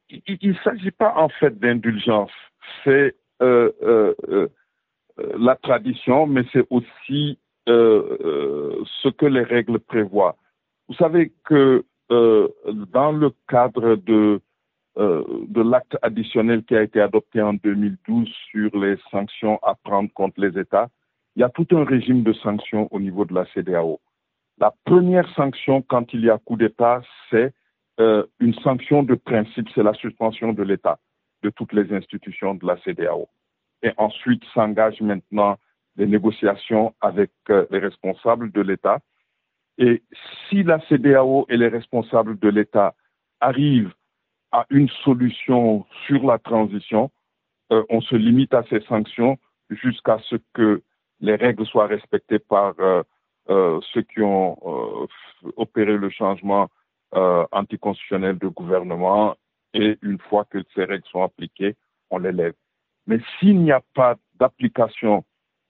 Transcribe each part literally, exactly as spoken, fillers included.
il ne s'agit pas en fait d'indulgence. C'est euh, euh, euh, la tradition, mais c'est aussi euh, euh, ce que les règles prévoient. Vous savez que euh, dans le cadre de, euh, de l'acte additionnel qui a été adopté en deux mille douze sur les sanctions à prendre contre les États, il y a tout un régime de sanctions au niveau de la C E D E A O. La première sanction quand il y a coup d'État, c'est euh, une sanction de principe, c'est la suspension de l'État, de toutes les institutions de la C E D E A O. Et ensuite s'engagent maintenant les négociations avec euh, les responsables de l'État. Et si la C E D E A O et les responsables de l'État arrivent à une solution sur la transition, euh, on se limite à ces sanctions jusqu'à ce que les règles soient respectées par euh, euh, ceux qui ont euh, opéré le changement euh, anticonstitutionnel de gouvernement. Et une fois que ces règles sont appliquées, on les lève. Mais s'il n'y a pas d'application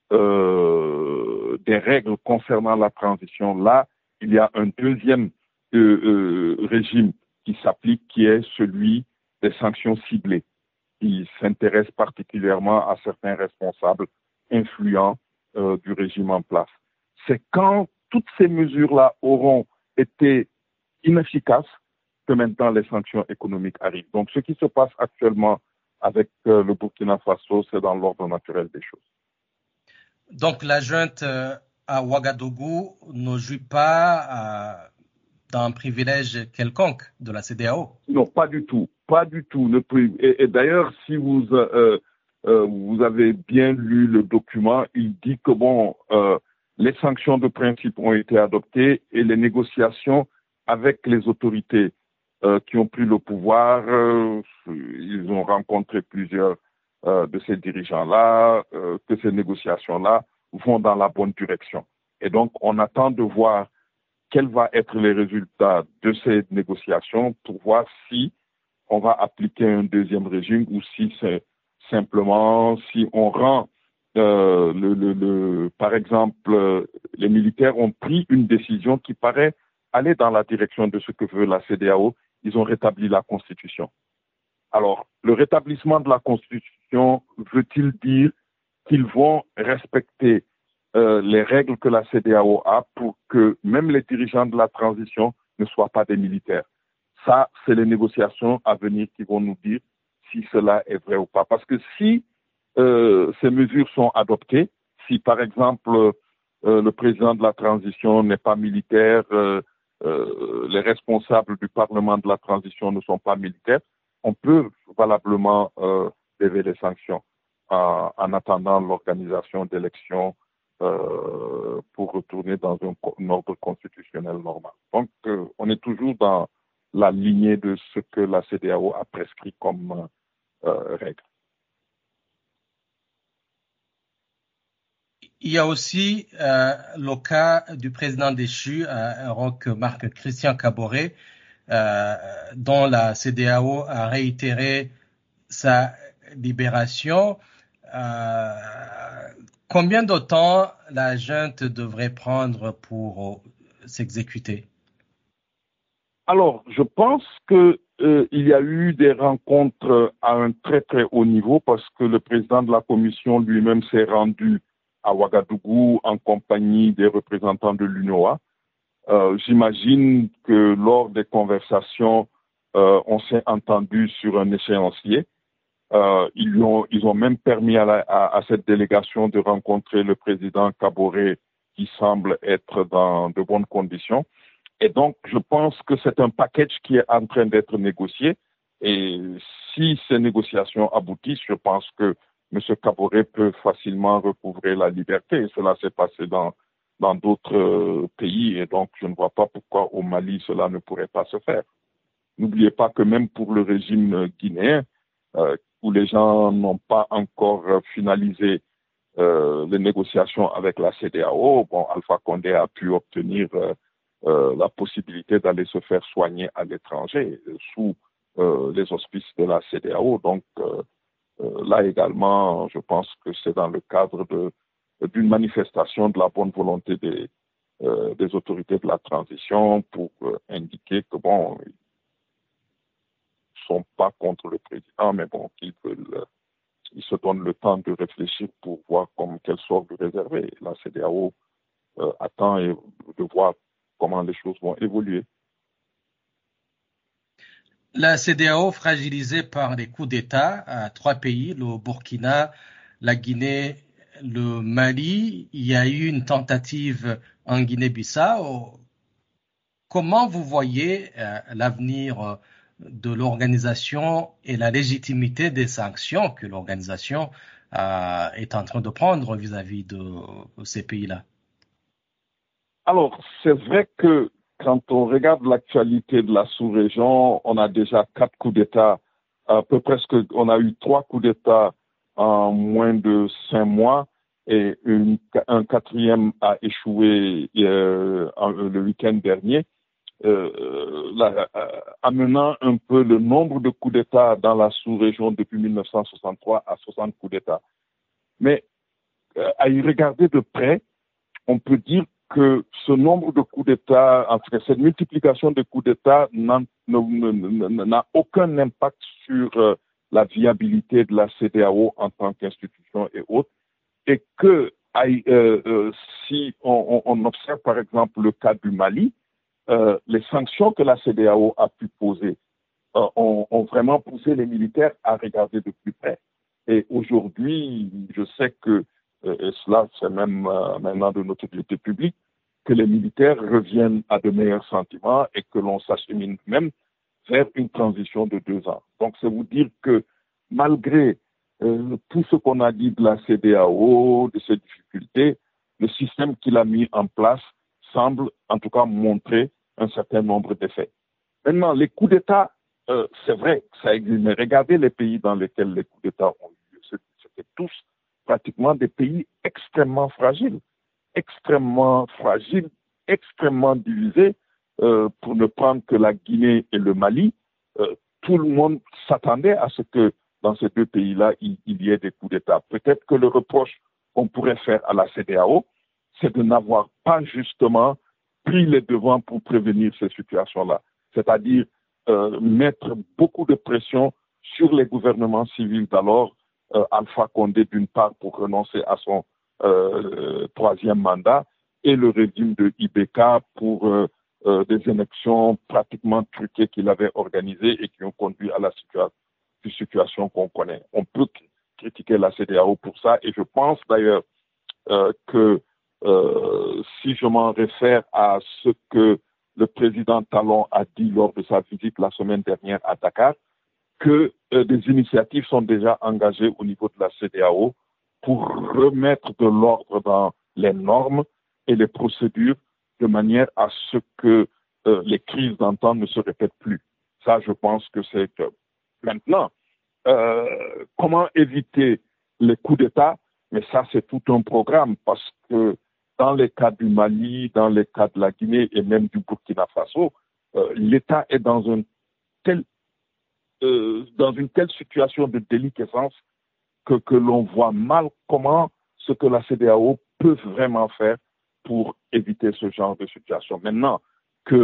euh, des règles concernant la transition, là, il y a un deuxième euh, euh, régime qui s'applique, qui est celui des sanctions ciblées, qui s'intéresse particulièrement à certains responsables influents euh, du régime en place. C'est quand toutes ces mesures-là auront été inefficaces que maintenant les sanctions économiques arrivent. Donc, ce qui se passe actuellement avec euh, le Burkina Faso, c'est dans l'ordre naturel des choses. Donc, la junte euh, à Ouagadougou ne joue pas euh, d'un privilège quelconque de la C E D E A O? Non, pas du tout, pas du tout. Le pri- et, et d'ailleurs, si vous euh, euh, vous avez bien lu le document, il dit que bon, euh, les sanctions de principe ont été adoptées et les négociations avec les autorités euh, qui ont pris le pouvoir, euh, ils ont rencontré plusieurs euh, de ces dirigeants-là, euh, que ces négociations-là vont dans la bonne direction. Et donc, on attend de voir quels vont être les résultats de ces négociations pour voir si on va appliquer un deuxième régime ou si c'est simplement, si on rend, euh, le, le, le, par exemple, euh, les militaires ont pris une décision qui paraît aller dans la direction de ce que veut la C E D E A O. Ils ont rétabli la Constitution. Alors, le rétablissement de la Constitution veut-il dire qu'ils vont respecter euh, les règles que la C E D E A O a pour que même les dirigeants de la transition ne soient pas des militaires? Ça, c'est les négociations à venir qui vont nous dire si cela est vrai ou pas. Parce que si euh, ces mesures sont adoptées, si par exemple euh, le président de la transition n'est pas militaire, euh, euh, les responsables du Parlement de la transition ne sont pas militaires, on peut valablement euh, lever les sanctions en, en attendant l'organisation d'élections euh, pour retourner dans un, un ordre constitutionnel normal. Donc, euh, on est toujours dans la lignée de ce que la C E D E A O a prescrit comme euh, règle. Il y a aussi euh, le cas du président déchu, euh, Roch Marc Christian Kaboré, euh, dont la C E D E A O a réitéré sa libération. Euh, combien de temps la junte devrait prendre pour s'exécuter? Alors, je pense que euh, il y a eu des rencontres à un très très haut niveau parce que le président de la commission lui-même s'est rendu à Ouagadougou en compagnie des représentants de l'U N O A. Euh, j'imagine que lors des conversations, euh, on s'est entendu sur un échéancier. Euh, ils, ont, ils ont même permis à, la, à, à cette délégation de rencontrer le président Kaboré qui semble être dans de bonnes conditions. Et donc, je pense que c'est un package qui est en train d'être négocié. Et si ces négociations aboutissent, je pense que M. Kaboré peut facilement recouvrer la liberté. Et cela s'est passé dans dans d'autres euh, pays. Et donc, je ne vois pas pourquoi au Mali, cela ne pourrait pas se faire. N'oubliez pas que même pour le régime guinéen, euh, où les gens n'ont pas encore finalisé euh, les négociations avec la C E D E A O, bon, Alpha Condé a pu obtenir euh, euh, la possibilité d'aller se faire soigner à l'étranger sous euh, les auspices de la C E D E A O. Donc euh, euh, là également, je pense que c'est dans le cadre de d'une manifestation de la bonne volonté des, euh, des autorités de la transition pour euh, indiquer que bon, sont pas contre le président, mais bon, qu'ils veulent, ils se donnent le temps de réfléchir pour voir comme quel sort lui réserver. La CEDEAO euh, attend et de voir comment les choses vont évoluer. La CEDEAO fragilisée par des coups d'État à trois pays, le Burkina, la Guinée, le Mali. Il y a eu une tentative en Guinée-Bissau. Comment vous voyez euh, l'avenir euh, de l'organisation et la légitimité des sanctions que l'organisation euh, est en train de prendre vis-à-vis de, de ces pays-là? Alors, c'est vrai que quand on regarde l'actualité de la sous-région, on a déjà quatre coups d'État, à peu près, on a eu trois coups d'État en moins de cinq mois et une, un quatrième a échoué euh, le week-end dernier, euh, là, euh, amenant un peu le nombre de coups d'État dans la sous-région depuis mille neuf cent soixante-trois à soixante coups d'État. Mais euh, à y regarder de près, on peut dire que ce nombre de coups d'État, en tout cas cette multiplication de coups d'État n'a aucun impact sur euh, la viabilité de la CEDEAO en tant qu'institution et autres, et que euh, euh, si on, on observe par exemple le cas du Mali, euh, les sanctions que la CEDEAO a pu poser euh, ont, ont vraiment poussé les militaires à regarder de plus près. Et aujourd'hui, je sais que et cela, c'est même euh, maintenant de notoriété publique, que les militaires reviennent à de meilleurs sentiments et que l'on s'achemine même vers une transition de deux ans. Donc, c'est vous dire que malgré euh, tout ce qu'on a dit de la CEDEAO, de ses difficultés, le système qu'il a mis en place semble en tout cas montrer un certain nombre d'effets. Maintenant, les coups d'État, euh, c'est vrai que ça existe, mais regardez les pays dans lesquels les coups d'État ont eu lieu. C'était tous pratiquement des pays extrêmement fragiles, extrêmement fragiles, extrêmement divisés. Euh, pour ne prendre que la Guinée et le Mali, euh, tout le monde s'attendait à ce que dans ces deux pays-là, il, il y ait des coups d'État. Peut-être que le reproche qu'on pourrait faire à la CEDEAO, c'est de n'avoir pas justement pris les devants pour prévenir ces situations-là. C'est-à-dire euh, mettre beaucoup de pression sur les gouvernements civils d'alors, Euh, Alpha Condé d'une part pour renoncer à son euh, troisième mandat et le régime de I B K pour euh, euh, des élections pratiquement truquées qu'il avait organisées et qui ont conduit à la situa situation qu'on connaît. On peut critiquer la CEDEAO pour ça et je pense d'ailleurs euh, que euh, si je m'en réfère à ce que le président Talon a dit lors de sa visite la semaine dernière à Dakar, que euh, des initiatives sont déjà engagées au niveau de la CEDEAO pour remettre de l'ordre dans les normes et les procédures de manière à ce que euh, les crises d'antan ne se répètent plus. Ça, je pense que c'est euh, maintenant. Euh, comment éviter les coups d'État? Mais ça, c'est tout un programme parce que dans les cas du Mali, dans les cas de la Guinée et même du Burkina Faso, euh, l'État est dans un tel Euh, dans une telle situation de déliquescence que, que l'on voit mal comment ce que la CEDEAO peut vraiment faire pour éviter ce genre de situation. Maintenant que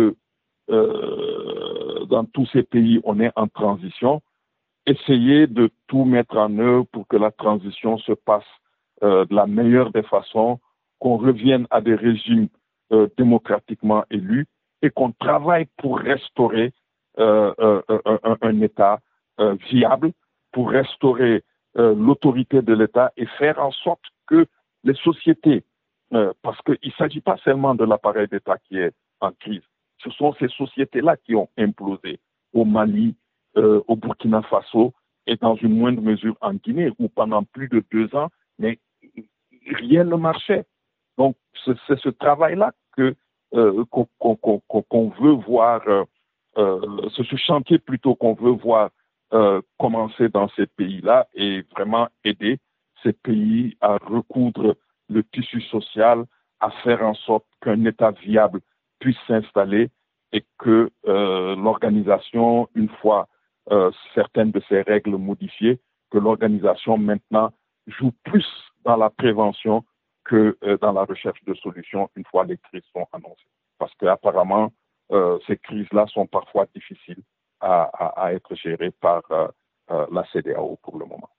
euh, dans tous ces pays, on est en transition, essayer de tout mettre en œuvre pour que la transition se passe euh, de la meilleure des façons, qu'on revienne à des régimes euh, démocratiquement élus et qu'on travaille pour restaurer Euh, euh, un, un État euh, viable, pour restaurer euh, l'autorité de l'État et faire en sorte que les sociétés, euh, parce qu'il ne s'agit pas seulement de l'appareil d'État qui est en crise, ce sont ces sociétés-là qui ont implosé au Mali, euh, au Burkina Faso et dans une moindre mesure en Guinée, où pendant plus de deux ans, mais rien ne marchait. Donc, c'est ce travail-là que euh, qu'on qu'on, qu'on, qu'on veut voir euh, Euh, c'est ce chantier plutôt qu'on veut voir euh, commencer dans ces pays-là et vraiment aider ces pays à recoudre le tissu social, à faire en sorte qu'un État viable puisse s'installer et que euh, l'organisation, une fois euh, certaines de ces règles modifiées, que l'organisation maintenant joue plus dans la prévention que euh, dans la recherche de solutions une fois les crises sont annoncées. Parce qu'apparemment, Euh, ces crises-là sont parfois difficiles à, à, à être géré par euh, euh, la C E D E A O pour le moment.